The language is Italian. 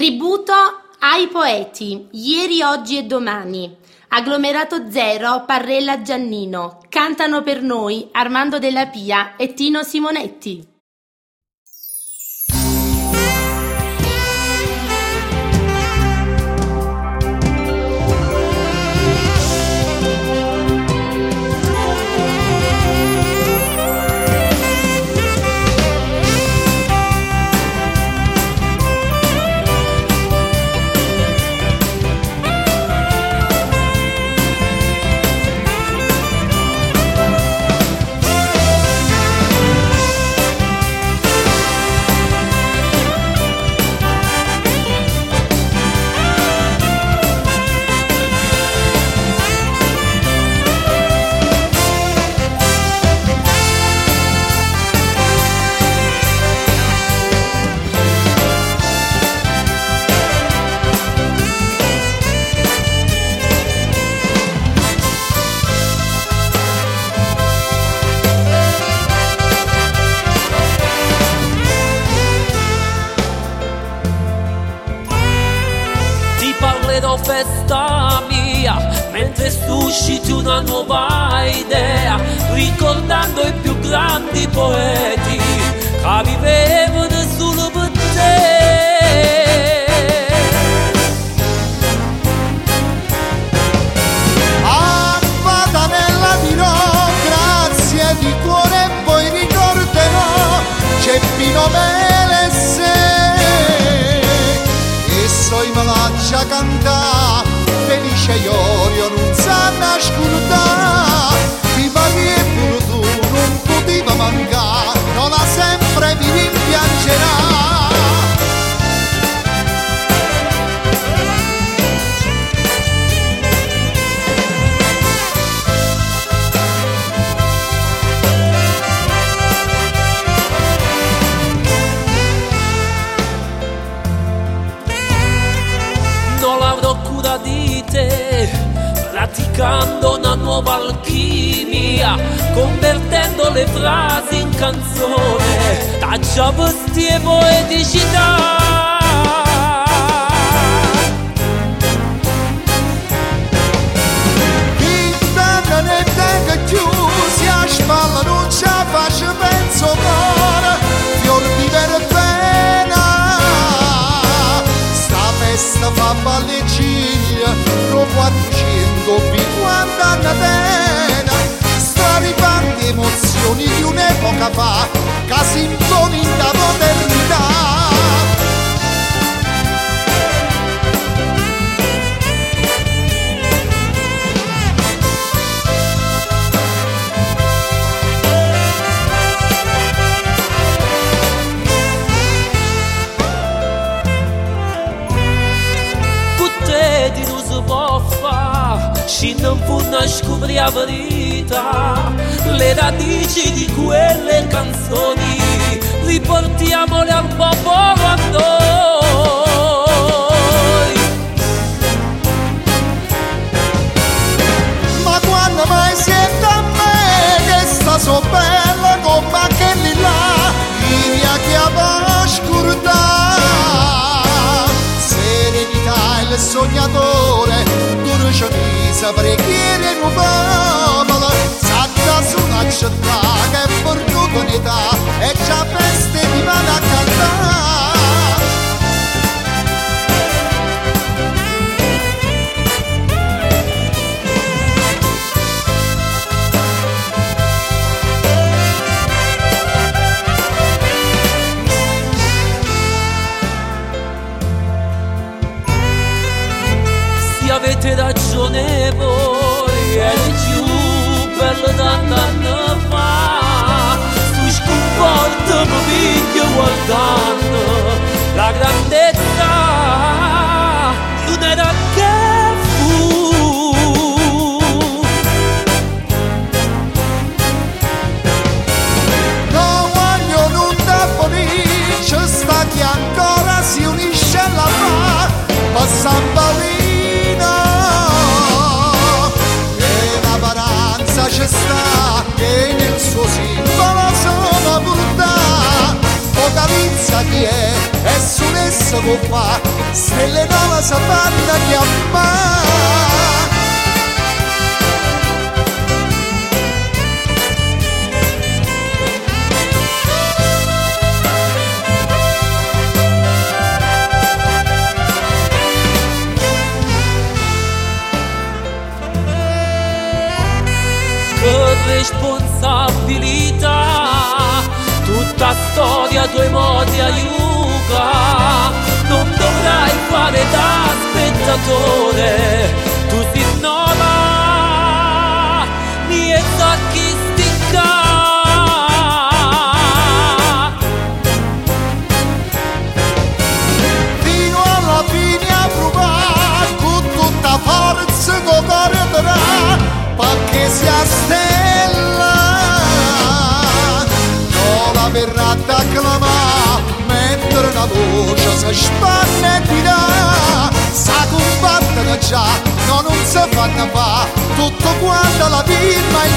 Tributo ai poeti, ieri, oggi e domani. Agglomerato Zero, Parrella Giannino. Cantano per noi Armando Della Pia e Tino Simonetti. Parlerò festa mia mentre susciti una nuova idea, ricordando i più grandi poeti che vivevano solo per te. A Patanella dirò grazie di cuore e poi ricorderò c'è Pino Melesse e soi malaccia cantà felice iorio non sanno scordare di pari e pure tu non poteva mancare non la sempre mi rimpiangerà. Non avrò cura di te, praticando una nuova alchimia, convertendo le frasi in canzone, taccia vesti e poeticità. Vita ne tenga chiusi a spalla non ci faccio penso cuore, fior di verbena, sta festa fa balliciglia, pro 450 anni pena, straripanti emozioni di un'epoca fa, che si impone in da modernità. Di non si può fare, ci non può scoprire la verità, le radici di quelle canzoni, riportiamole al popolo a noi. Ma quando mai siete a me che sta so bella come quelli là, linea che va scordare, serenità il sognatore, duro cemisa, preghiere in un popolo, satta su una città che è perduta in età e già feste di mano a cantare. Se avete ragione voi, è il più bello d'anno fa, su scomporta mi piglio guardando la grandezza di un'era che fu. Non voglio non da felice, sta chi ancora si unisce alla fa, passa un bambino, e la paranza c'è sta, che nel suo simbolo sono portata, focalizza chi è su nessuno può fare, stelle non la sapranno chiamare. Responsabilità, tutta storia tuoi modi aiuta, non dovrai fare da spettatore, tu si nola, niente a chi sticca. Fino alla fine a provare, con tutta forza con cuore darà, perché si stella non la verrà ad acclamare, mentre una voce si spanne e dirà, sa combattere già, no, non si fanno fa, tutto quanto la firma